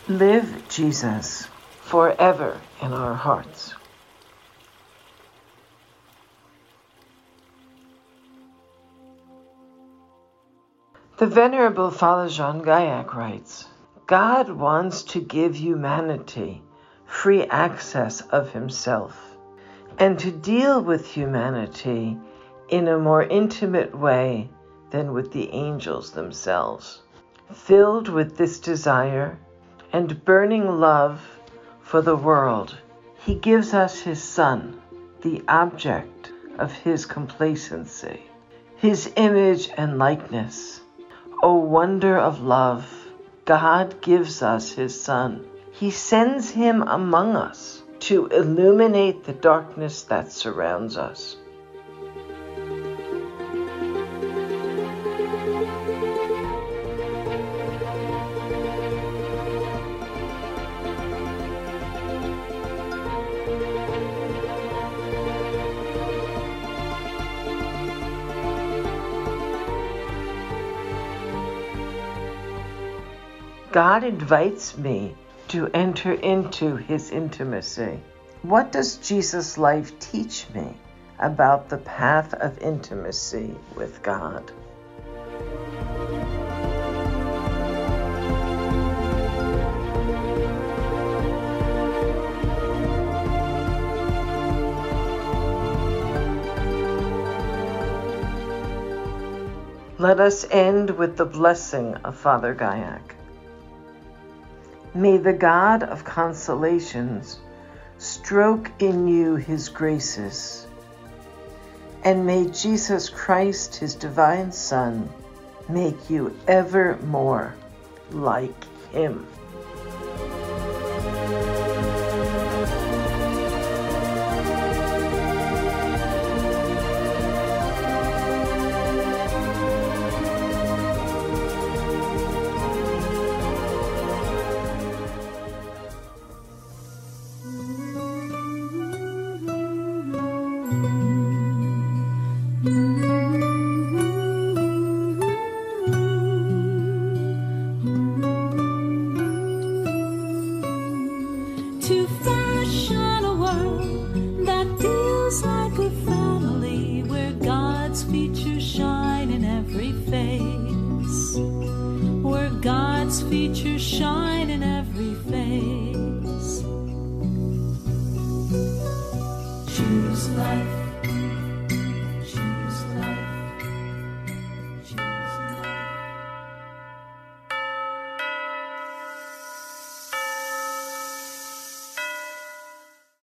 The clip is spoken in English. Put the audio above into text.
Live Jesus forever in our hearts. The Venerable Father Jean Gaillac writes, God wants to give humanity free access of himself and to deal with humanity in a more intimate way than with the angels themselves. Filled with this desire and burning love for the world, he gives us his Son, the object of his complacency, his image and likeness. O wonder of love, God gives us his Son. He sends him among us to illuminate the darkness that surrounds us. God invites me to enter into his intimacy. What does Jesus' life teach me about the path of intimacy with God? Let us end with the blessing of Father Gaillac. May the God of consolations stroke in you his graces, and may Jesus Christ, his divine Son, make you ever more like him. To fashion a world that feels like a family, where God's features shine in every face, where God's features shine in every face. Choose life